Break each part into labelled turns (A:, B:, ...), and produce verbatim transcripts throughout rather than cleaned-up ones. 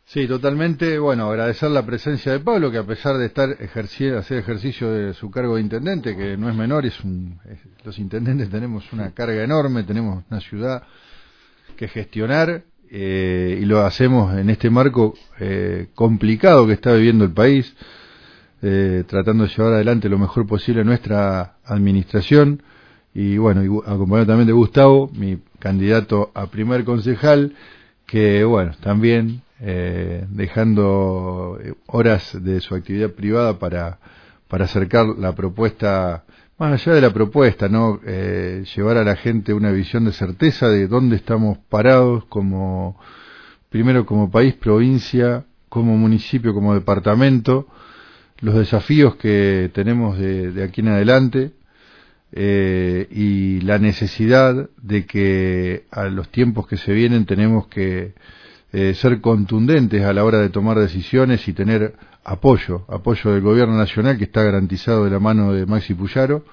A: Sí, totalmente. Bueno, agradecer la presencia de Pablo, que a pesar de estar ejerciendo, hacer ejercicio de su cargo de intendente, que no es menor, es un, es, los intendentes tenemos una carga enorme, tenemos una ciudad que gestionar, eh, y lo hacemos en este marco eh, complicado que está viviendo el país, eh, tratando de llevar adelante lo mejor posible nuestra administración. Y bueno, y acompañado también de Gustavo, mi candidato a primer concejal, que bueno, también eh, dejando horas de su actividad privada para, para acercar la propuesta, más allá de la propuesta, ¿no? Eh, llevar a la gente una visión de certeza de dónde estamos parados como, primero como país, provincia, como municipio, como departamento, los desafíos que tenemos de, de aquí en adelante. Eh, y la necesidad de que a los tiempos que se vienen tenemos que eh, ser contundentes a la hora de tomar decisiones y tener apoyo, apoyo del gobierno nacional, que está garantizado de la mano de Maxi Puyaro,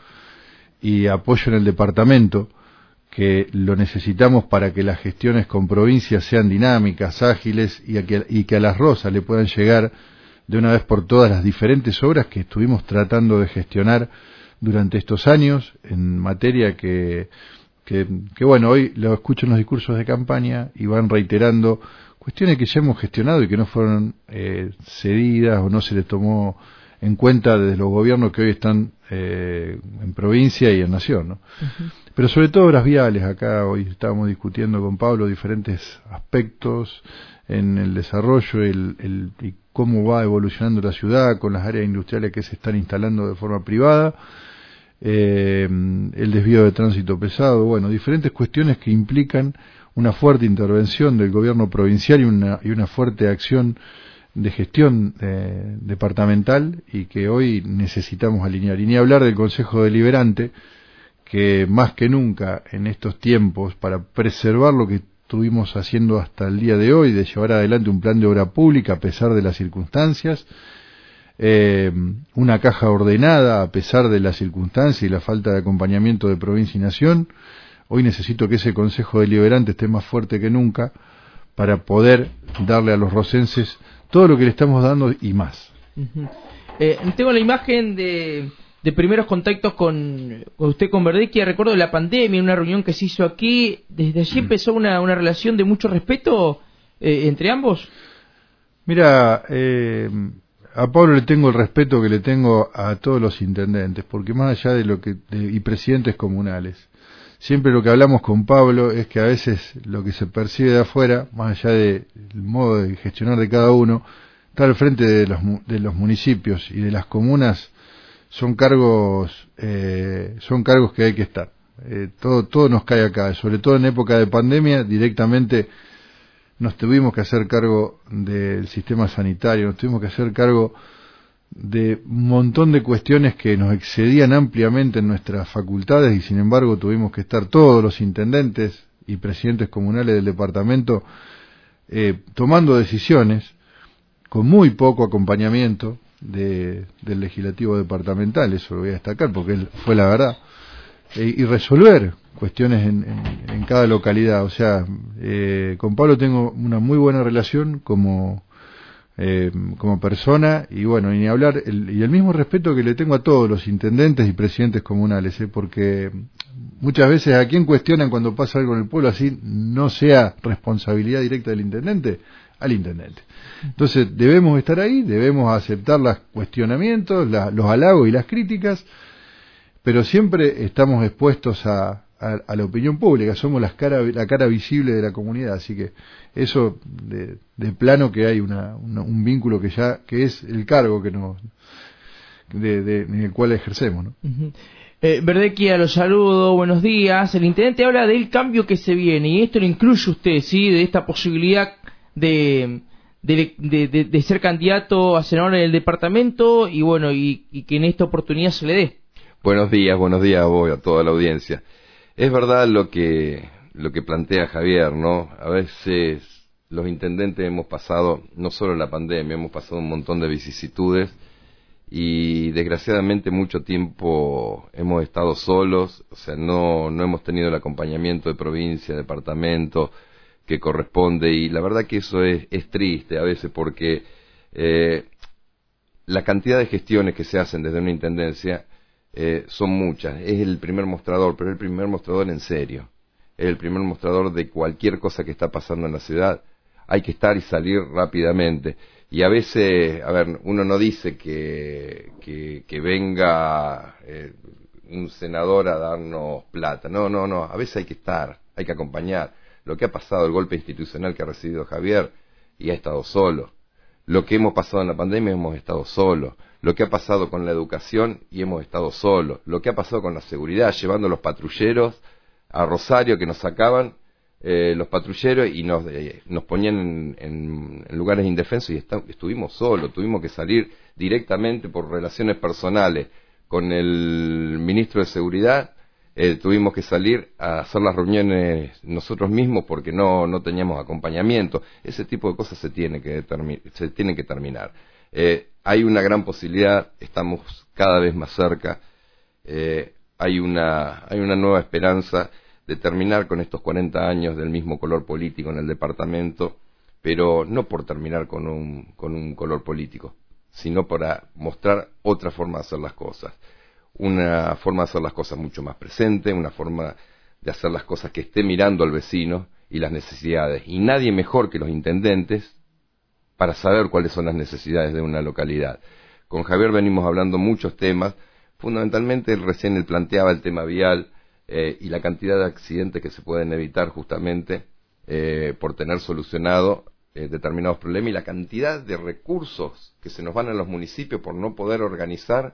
A: y apoyo en el departamento, que lo necesitamos para que las gestiones con provincias sean dinámicas, ágiles, y, a que, y que a Las Rosas le puedan llegar de una vez por todas las diferentes obras que estuvimos tratando de gestionar durante estos años, en materia que, que, que bueno, hoy lo escucho en los discursos de campaña y van reiterando cuestiones que ya hemos gestionado y que no fueron eh, cedidas o no se les tomó en cuenta desde los gobiernos que hoy están eh, en provincia y en nación, ¿no? Uh-huh. Pero sobre todo obras viales. Acá hoy estábamos discutiendo con Pablo diferentes aspectos en el desarrollo el, el, y cómo va evolucionando la ciudad con las áreas industriales que se están instalando de forma privada, eh, el desvío de tránsito pesado, bueno, diferentes cuestiones que implican una fuerte intervención del gobierno provincial y una, y una fuerte acción de gestión eh, departamental, y que hoy necesitamos alinear. Y ni hablar del Consejo Deliberante, que más que nunca en estos tiempos, para preservar lo que estuvimos haciendo hasta el día de hoy, de llevar adelante un plan de obra pública a pesar de las circunstancias, eh, una caja ordenada a pesar de las circunstancias y la falta de acompañamiento de provincia y nación, hoy necesito que ese Consejo Deliberante esté más fuerte que nunca para poder darle a los rosenses todo lo que le estamos dando y más.
B: Uh-huh. Eh, tengo la imagen de... de primeros contactos con, con usted, con Verdecchia. Recuerdo de la pandemia, una reunión que se hizo aquí. ¿Desde allí empezó una, una relación de mucho respeto eh, entre ambos?
A: Mira, eh, a Pablo le tengo el respeto que le tengo a todos los intendentes, porque más allá de lo que de, y presidentes comunales, siempre lo que hablamos con Pablo es que a veces lo que se percibe de afuera, más allá del modo de gestionar de cada uno, está al frente de los, de los municipios y de las comunas. Son cargos, eh, son cargos que hay que estar. Eh, todo, todo nos cae acá, sobre todo en época de pandemia. Directamente nos tuvimos que hacer cargo del sistema sanitario, nos tuvimos que hacer cargo de un montón de cuestiones que nos excedían ampliamente en nuestras facultades, y sin embargo tuvimos que estar todos los intendentes y presidentes comunales del departamento eh, tomando decisiones con muy poco acompañamiento De, del legislativo departamental. Eso lo voy a destacar porque él fue la verdad, e, y resolver cuestiones en, en, en cada localidad. O sea, eh, con Pablo tengo una muy buena relación como eh, como persona, y bueno, y ni hablar, el, y el mismo respeto que le tengo a todos los intendentes y presidentes comunales, eh, porque muchas veces a quien cuestionan cuando pasa algo en el pueblo, así no sea responsabilidad directa del intendente, al intendente. Entonces debemos estar ahí, debemos aceptar los cuestionamientos, la, los halagos y las críticas, pero siempre estamos expuestos a, a, a la opinión pública, somos las cara, la cara visible de la comunidad, así que eso de, de plano que hay una, una, un vínculo que ya que es el cargo que nos de, de, en el cual ejercemos, ¿no?
B: Uh-huh. Eh, Verdecchia, los saludo, buenos días. El intendente habla del cambio que se viene, y esto lo incluye usted, ¿sí? De esta posibilidad de, de, de, de, de ser candidato a senador en el departamento, y bueno, y, y que en esta oportunidad se le dé.
C: Buenos días, buenos días a vos y a toda la audiencia. Es verdad lo que, lo que plantea Javier, ¿no? A veces los intendentes hemos pasado, no solo la pandemia, hemos pasado un montón de vicisitudes, y desgraciadamente mucho tiempo hemos estado solos, o sea, no, no hemos tenido el acompañamiento de provincia, departamento, que corresponde, y la verdad que eso es, es triste a veces porque eh, la cantidad de gestiones que se hacen desde una intendencia eh, son muchas. Es el primer mostrador, pero es el primer mostrador en serio. Es el primer mostrador de cualquier cosa que está pasando en la ciudad. Hay que estar y salir rápidamente. Y a veces, a ver, uno no dice que, que, que venga eh, un senador a darnos plata. No, no, no. A veces hay que estar, hay que acompañar. Lo que ha pasado, el golpe institucional que ha recibido Javier, y ha estado solo. Lo que hemos pasado en la pandemia, hemos estado solos. Lo que ha pasado con la educación, y hemos estado solos. Lo que ha pasado con la seguridad, llevando a los patrulleros a Rosario, que nos sacaban eh, los patrulleros y nos, eh, nos ponían en, en, en lugares indefensos, y está, estuvimos solos. Tuvimos que salir directamente por relaciones personales con el ministro de Seguridad. Eh, tuvimos que salir a hacer las reuniones nosotros mismos porque no, no teníamos acompañamiento. Ese tipo de cosas se tiene que, se tienen que terminar. Eh, hay una gran posibilidad, estamos cada vez más cerca, eh, hay una, hay una nueva esperanza de terminar con estos cuarenta años del mismo color político en el departamento, pero no por terminar con un, con un color político, sino para mostrar otra forma de hacer las cosas. Una forma de hacer las cosas mucho más presente, una forma de hacer las cosas que esté mirando al vecino y las necesidades. Y nadie mejor que los intendentes para saber cuáles son las necesidades de una localidad. Con Javier venimos hablando muchos temas, fundamentalmente recién él planteaba el tema vial eh, y la cantidad de accidentes que se pueden evitar justamente eh, por tener solucionado eh, determinados problemas, y la cantidad de recursos que se nos van a los municipios por no poder organizar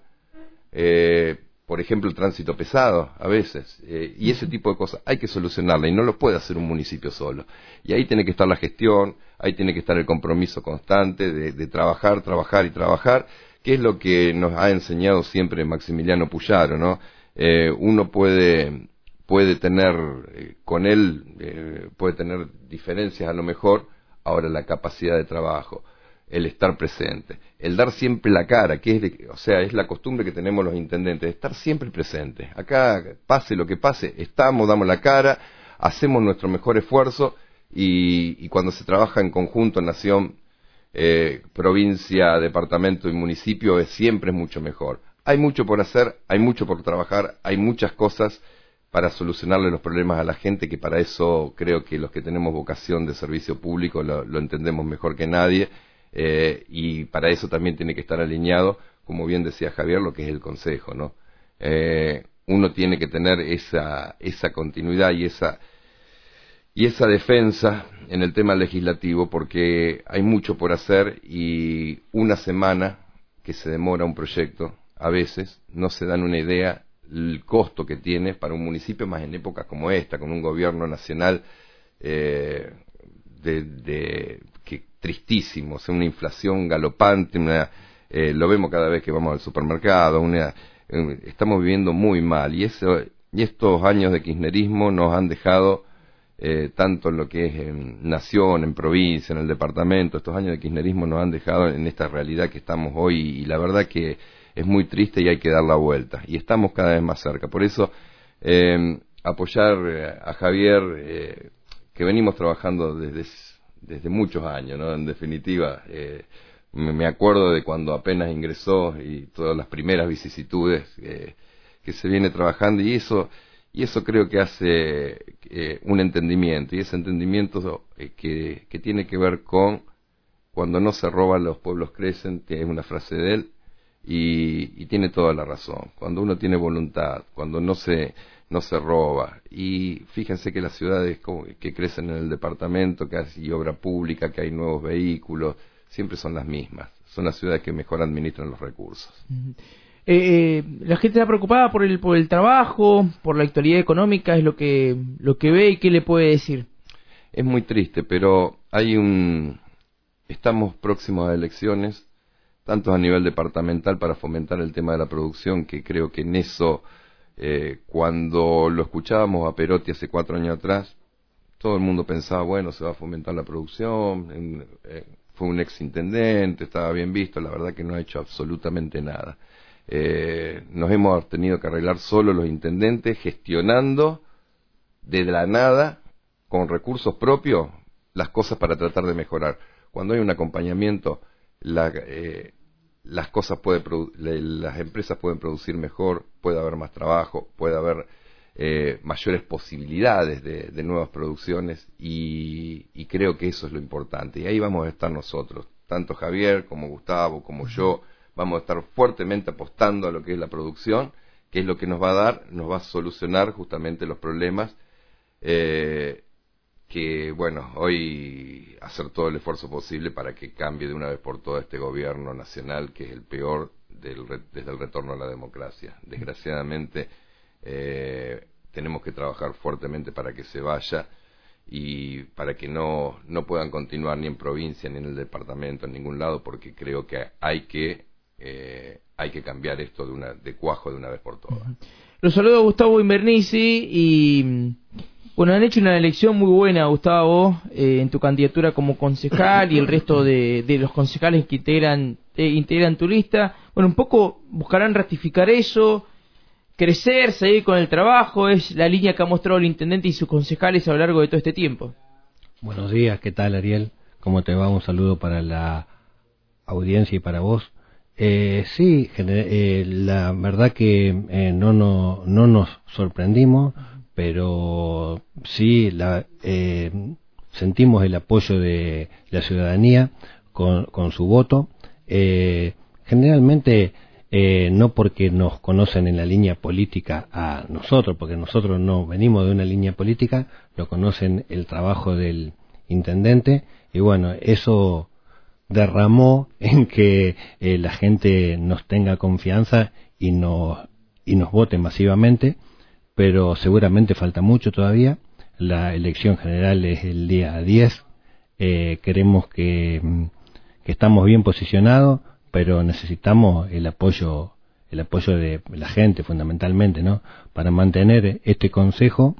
C: Eh, por ejemplo, el tránsito pesado a veces, eh, y ese tipo de cosas hay que solucionarla, y no lo puede hacer un municipio solo. Y ahí tiene que estar la gestión, ahí tiene que estar el compromiso constante de, de trabajar, trabajar y trabajar, que es lo que nos ha enseñado siempre Maximiliano Puyaro, ¿no? Eh, uno puede puede tener eh, con él eh, puede tener diferencias a lo mejor, ahora la capacidad de trabajo, el estar presente, el dar siempre la cara, que es de, o sea, es la costumbre que tenemos los intendentes, de estar siempre presentes. Acá, pase lo que pase, estamos, damos la cara, hacemos nuestro mejor esfuerzo, y, y cuando se trabaja en conjunto, nación, eh, provincia, departamento y municipio, es, siempre es mucho mejor. Hay mucho por hacer, hay mucho por trabajar, hay muchas cosas para solucionarle los problemas a la gente, que para eso creo que los que tenemos vocación de servicio público lo, lo entendemos mejor que nadie. Eh, y para eso también tiene que estar alineado, como bien decía Javier, lo que es el Consejo, ¿no? Eh, uno tiene que tener esa, esa continuidad y esa, y esa defensa en el tema legislativo, porque hay mucho por hacer, y una semana que se demora un proyecto, a veces no se dan una idea el costo que tiene para un municipio, más en épocas como esta, con un gobierno nacional eh, de... de que tristísimo, o sea, una inflación galopante, una, eh, lo vemos cada vez que vamos al supermercado, una, eh, estamos viviendo muy mal, y eso, y estos años de kirchnerismo nos han dejado, eh, tanto en lo que es en nación, en provincia, en el departamento, estos años de kirchnerismo nos han dejado en esta realidad que estamos hoy, y la verdad que es muy triste y hay que dar la vuelta, y estamos cada vez más cerca. Por eso, eh, apoyar a Javier, eh, que venimos trabajando desde desde muchos años, ¿no? En definitiva, eh, me acuerdo de cuando apenas ingresó y todas las primeras vicisitudes eh, que se viene trabajando, y eso y eso creo que hace eh, un entendimiento, y ese entendimiento eh, que, que tiene que ver con cuando no se roban los pueblos crecen, que es una frase de él, y, y tiene toda la razón. Cuando uno tiene voluntad, cuando no se no se roba, y fíjense que las ciudades que crecen en el departamento, que hay obra pública, que hay nuevos vehículos, siempre son las mismas, son las ciudades que mejor administran los recursos.
B: Eh, la gente está preocupada por el por el trabajo, por la actualidad económica, es lo que lo que ve, y qué le puede decir.
C: Es muy triste, pero hay un estamos próximos a elecciones, tanto a nivel departamental para fomentar el tema de la producción, que creo que en eso Eh, cuando lo escuchábamos a Perotti hace cuatro años atrás, todo el mundo pensaba, bueno, se va a fomentar la producción, en, eh, fue un ex intendente, estaba bien visto. La verdad que no ha hecho absolutamente nada. Eh, nos hemos tenido que arreglar solo los intendentes, gestionando de la nada, con recursos propios, las cosas para tratar de mejorar. Cuando hay un acompañamiento, la, eh, las cosas puede produ- las empresas pueden producir mejor, puede haber más trabajo, puede haber eh, mayores posibilidades de, de nuevas producciones, y, y creo que eso es lo importante. Y ahí vamos a estar nosotros, tanto Javier como Gustavo, como yo, vamos a estar fuertemente apostando a lo que es la producción, que es lo que nos va a dar, nos va a solucionar justamente los problemas, eh, que bueno, hoy hacer todo el esfuerzo posible para que cambie de una vez por todas este gobierno nacional, que es el peor del, desde el retorno a la democracia. Desgraciadamente eh, tenemos que trabajar fuertemente para que se vaya, y para que no, no puedan continuar ni en provincia, ni en el departamento, en ningún lado, porque creo que hay que eh, hay que cambiar esto de una de cuajo de una vez por todas.
B: Los saludo a Gustavo Invernici, y bueno, han hecho una elección muy buena, Gustavo, eh, en tu candidatura como concejal y el resto de, de los concejales que integran, eh, integran tu lista. Bueno, un poco buscarán ratificar eso, crecer, seguir con el trabajo. Es la línea que ha mostrado el intendente y sus concejales a lo largo de todo este tiempo.
D: Buenos días, ¿qué tal, Ariel? ¿Cómo te va? Un saludo para la audiencia y para vos. Eh, sí, eh, la verdad que eh, no, no, no nos sorprendimos, pero sí la, eh, sentimos el apoyo de la ciudadanía con, con su voto. Eh, generalmente eh, no porque nos conocen en la línea política a nosotros, porque nosotros no venimos de una línea política, lo conocen el trabajo del intendente, y bueno, eso derramó en que eh, la gente nos tenga confianza y nos, y nos vote masivamente, pero seguramente falta mucho todavía. La elección general es el día diez, eh, queremos que, que estamos bien posicionados, pero necesitamos el apoyo el apoyo de la gente fundamentalmente, ¿no?, para mantener este consejo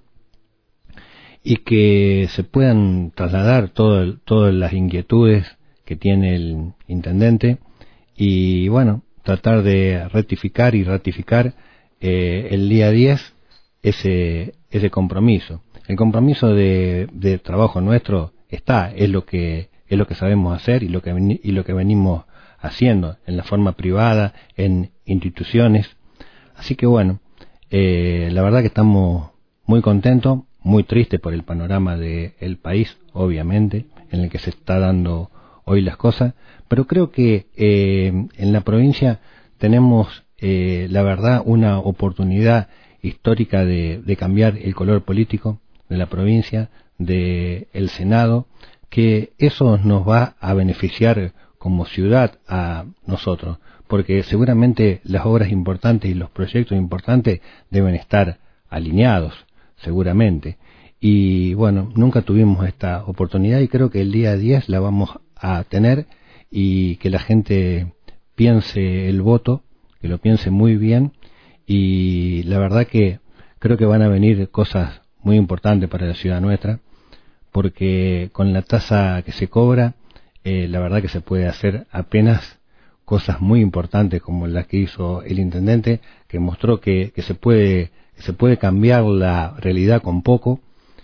D: y que se puedan trasladar todo, todas las inquietudes que tiene el intendente, y bueno, tratar de rectificar y ratificar eh, el día diez ese ese compromiso. El compromiso de, de trabajo nuestro está, es lo que es lo que sabemos hacer y lo que y lo que venimos haciendo en la forma privada, en instituciones. Así que bueno, eh, la verdad que estamos muy contentos, muy tristes por el panorama del país, obviamente, en el que se está dando hoy las cosas, pero creo que eh, en la provincia tenemos, eh, la verdad, una oportunidad histórica de, de cambiar el color político de la provincia, de el Senado, que eso nos va a beneficiar como ciudad a nosotros, porque seguramente las obras importantes y los proyectos importantes deben estar alineados, seguramente. Y bueno, nunca tuvimos esta oportunidad, y creo que el día diez la vamos a tener, y que la gente piense el voto, que lo piense muy bien, y la verdad que creo que van a venir cosas muy importantes para la ciudad nuestra, porque con la tasa que se cobra, eh, la verdad que se puede hacer apenas cosas muy importantes como las que hizo el intendente, que mostró que, que se puede que se puede cambiar la realidad con poco,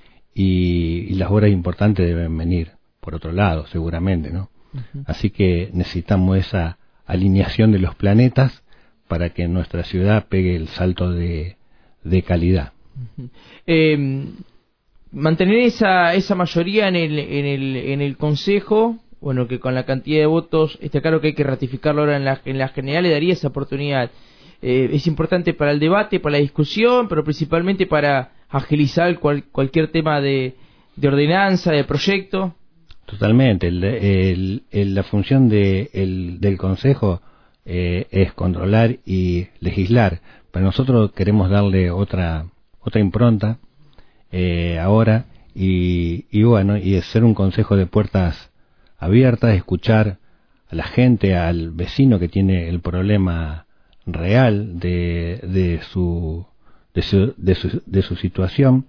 D: y, y las obras importantes deben venir por otro lado, seguramente, ¿no? Uh-huh. Así que necesitamos esa alineación de los planetas para que nuestra ciudad pegue el salto de, de calidad.
B: Uh-huh. Eh, mantener esa esa mayoría en el en el en el consejo, bueno, que con la cantidad de votos está claro que hay que ratificarlo ahora en la en la general, le daría esa oportunidad. Eh, es importante para el debate, para la discusión, pero principalmente para agilizar cual, cualquier tema de, de ordenanza, de proyecto.
D: Totalmente. El, el, el, la función de, el, del Consejo eh, es controlar y legislar, pero nosotros queremos darle otra otra impronta eh, ahora, y, y bueno, y es ser un consejo de puertas abiertas, escuchar a la gente, al vecino que tiene el problema real de, de su de su, de su de su situación,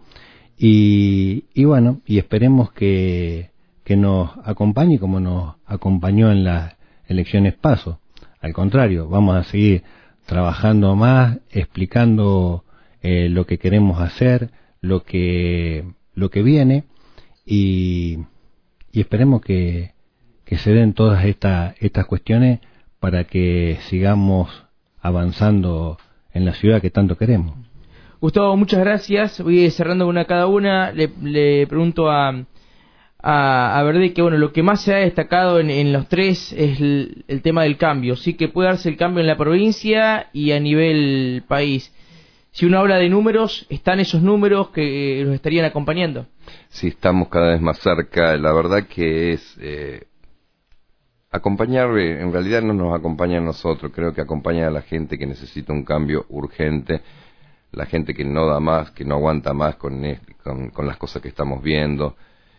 D: y, y bueno, y esperemos que que nos acompañe como nos acompañó en las elecciones paso. Al contrario, vamos a seguir trabajando más, explicando eh, lo que queremos hacer, lo que lo que viene, y y esperemos que, que se den todas esta, estas cuestiones para que sigamos avanzando en la ciudad que tanto queremos.
B: Gustavo, muchas gracias. Voy cerrando una a cada una. Le, le pregunto a, a, a Verde que bueno, lo que más se ha destacado en, en los tres es el, el tema del cambio. Sí que puede darse el cambio en la provincia y a nivel país. Si uno habla de números, ¿están esos números que los estarían acompañando?
C: Sí, estamos cada vez más cerca. La verdad que es... Eh... Acompañar, en realidad no nos acompaña a nosotros, creo que acompaña a la gente que necesita un cambio urgente, la gente que no da más, que no aguanta más con, con, con las cosas que estamos viendo.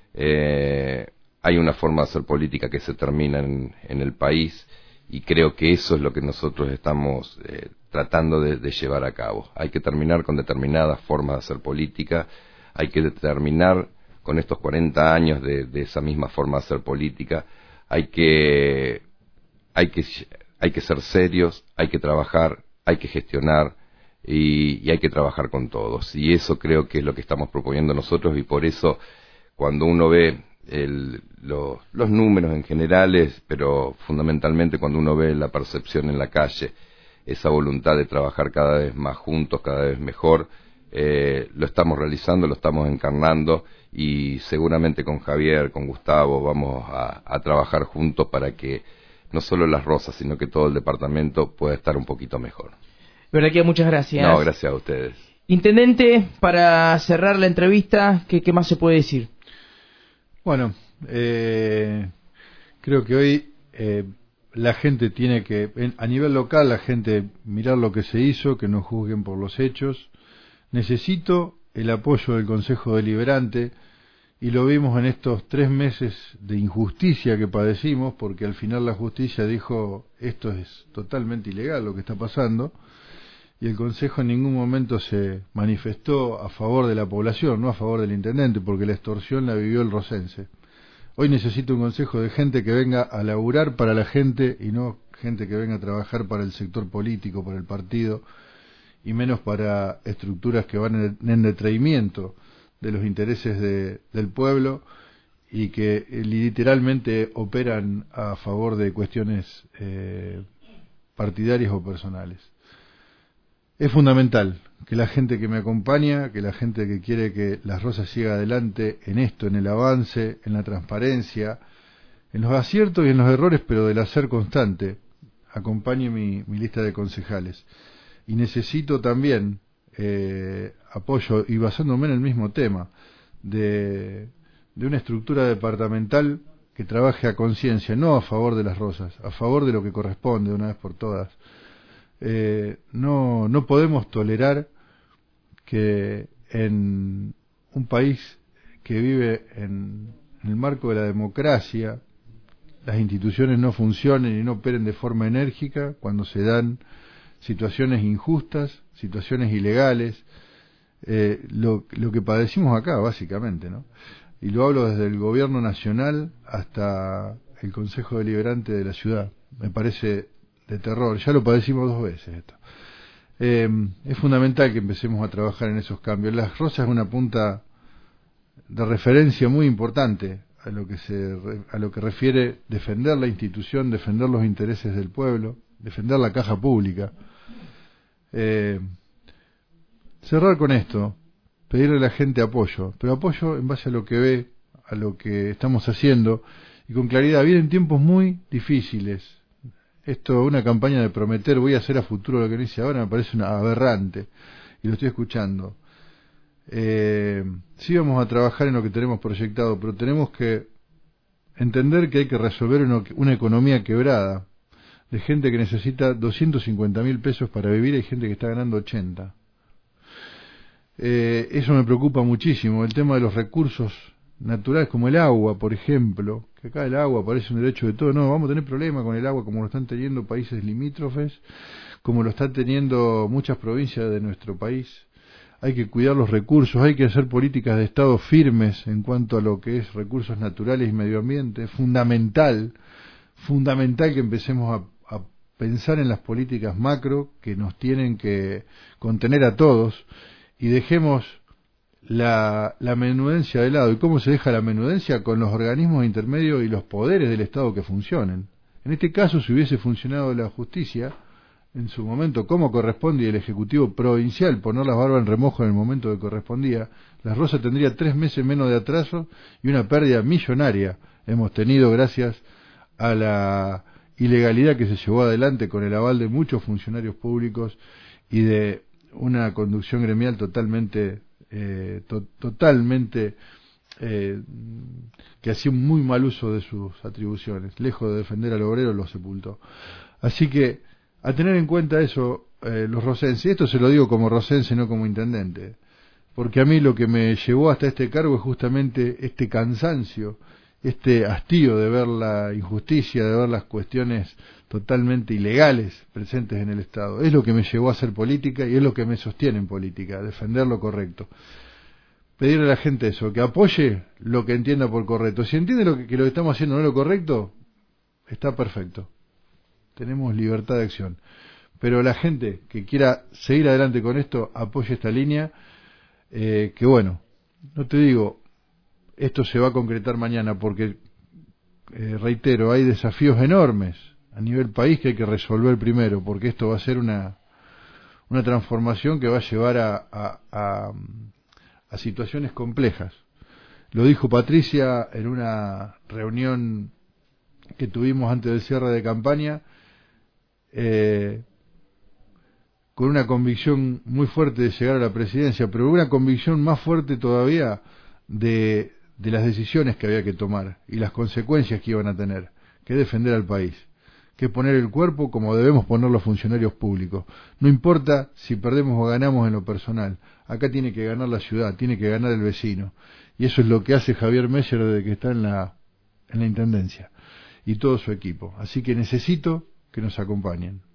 C: Eh, hay una forma de hacer política que se termina en, en el país y creo que eso es lo que nosotros estamos eh, tratando de, de llevar a cabo. Hay que terminar con determinadas formas de hacer política, hay que terminar con estos cuarenta años de, de esa misma forma de hacer política. Hay que, hay que, hay que ser serios, hay que trabajar, hay que gestionar y, y hay que trabajar con todos. Y eso creo que es lo que estamos proponiendo nosotros y por eso cuando uno ve el, lo, los números en generales, pero fundamentalmente cuando uno ve la percepción en la calle, esa voluntad de trabajar cada vez más juntos, cada vez mejor, eh, lo estamos realizando, lo estamos encarnando y seguramente con Javier, con Gustavo vamos a, a trabajar juntos para que no solo Las Rosas, sino que todo el departamento pueda estar un poquito mejor.
B: Verdad, muchas gracias.
C: No, gracias a ustedes.
B: Intendente, para cerrar la entrevista, ¿qué, qué más se puede decir?
A: Bueno, eh, creo que hoy eh, la gente tiene que, en, a nivel local, la gente mirar lo que se hizo, que no juzguen por los hechos. Necesito el apoyo del Consejo Deliberante y lo vimos en estos tres meses de injusticia que padecimos, porque al final la justicia dijo esto es totalmente ilegal lo que está pasando y el Consejo en ningún momento se manifestó a favor de la población, no a favor del intendente, porque la extorsión la vivió el rocense. Hoy necesito un consejo de gente que venga a laburar para la gente y no gente que venga a trabajar para el sector político, para el partido y menos para estructuras que van en detrimento de los intereses de, del pueblo y que eh, literalmente operan a favor de cuestiones eh, partidarias o personales. Es fundamental que la gente que me acompaña, que la gente que quiere que Las Rosas siga adelante en esto, en el avance, en la transparencia, en los aciertos y en los errores, pero del hacer constante, acompañe mi, mi lista de concejales. Y necesito también eh, apoyo, y basándome en el mismo tema, de, de una estructura departamental que trabaje a conciencia, no a favor de Las Rosas, a favor de lo que corresponde de una vez por todas. Eh, no, no podemos tolerar que en un país que vive en, en el marco de la democracia las instituciones no funcionen y no operen de forma enérgica cuando se dan situaciones injustas, situaciones ilegales, eh, lo, lo que padecimos acá básicamente, ¿no? Y lo hablo desde el gobierno nacional hasta el Consejo Deliberante de la ciudad. Me parece de terror, ya lo padecimos dos veces esto. Eh, es fundamental que empecemos a trabajar en esos cambios. Las Rosas es una punta de referencia muy importante a lo que se a lo que refiere defender la institución, defender los intereses del pueblo, defender la caja pública. Eh, cerrar con esto, pedirle a la gente apoyo, pero apoyo en base a lo que ve, a lo que estamos haciendo y con claridad. Vienen tiempos muy difíciles. Esto, una campaña de prometer voy a hacer a futuro lo que no hice ahora, me parece una aberrante y lo estoy escuchando. Eh, sí vamos a trabajar en lo que tenemos proyectado, pero tenemos que entender que hay que resolver una, una economía quebrada de gente que necesita doscientos cincuenta mil pesos para vivir, hay gente que está ganando ochenta. Eh, eso me preocupa muchísimo, el tema de los recursos naturales como el agua, por ejemplo, que acá el agua parece un derecho de todo. No, vamos a tener problemas con el agua como lo están teniendo países limítrofes, como lo están teniendo muchas provincias de nuestro país. Hay que cuidar los recursos, hay que hacer políticas de Estado firmes en cuanto a lo que es recursos naturales y medio ambiente. Es fundamental, fundamental que empecemos a, a pensar en las políticas macro que nos tienen que contener a todos y dejemos la, la menudencia de lado. ¿Y cómo se deja la menudencia? Con los organismos intermedios y los poderes del Estado que funcionen. En este caso, si hubiese funcionado la justicia en su momento como corresponde y el Ejecutivo provincial poner las barbas en remojo en el momento que correspondía, Las Rosas tendría tres meses menos de atraso y una pérdida millonaria hemos tenido gracias a la ilegalidad que se llevó adelante con el aval de muchos funcionarios públicos y de una conducción gremial totalmente eh, to totalmente eh, que hacía un muy mal uso de sus atribuciones, lejos de defender al obrero lo sepultó. Así que a tener en cuenta eso, eh, los rosenses, y esto se lo digo como rosense, no como intendente, porque a mí lo que me llevó hasta este cargo es justamente este cansancio, este hastío de ver la injusticia, de ver las cuestiones totalmente ilegales presentes en el Estado. Es lo que me llevó a hacer política y es lo que me sostiene en política, defender lo correcto. Pedirle a la gente eso, que apoye lo que entienda por correcto. Si entiende lo que, que lo que estamos haciendo no es lo correcto, está perfecto. Tenemos libertad de acción. Pero la gente que quiera seguir adelante con esto, apoye esta línea, eh, que bueno, no te digo, esto se va a concretar mañana porque, eh, reitero, hay desafíos enormes a nivel país que hay que resolver primero, porque esto va a ser una, una transformación que va a llevar a, a, a, a situaciones complejas. Lo dijo Patricia en una reunión que tuvimos antes del cierre de campaña, eh, con una convicción muy fuerte de llegar a la presidencia, pero una convicción más fuerte todavía de, de las decisiones que había que tomar y las consecuencias que iban a tener, que defender al país, que poner el cuerpo como debemos poner los funcionarios públicos. No importa si perdemos o ganamos en lo personal, acá tiene que ganar la ciudad, tiene que ganar el vecino, y eso es lo que hace Javier Meyer desde que está en la, en la Intendencia, y todo su equipo. Así que necesito que nos acompañen.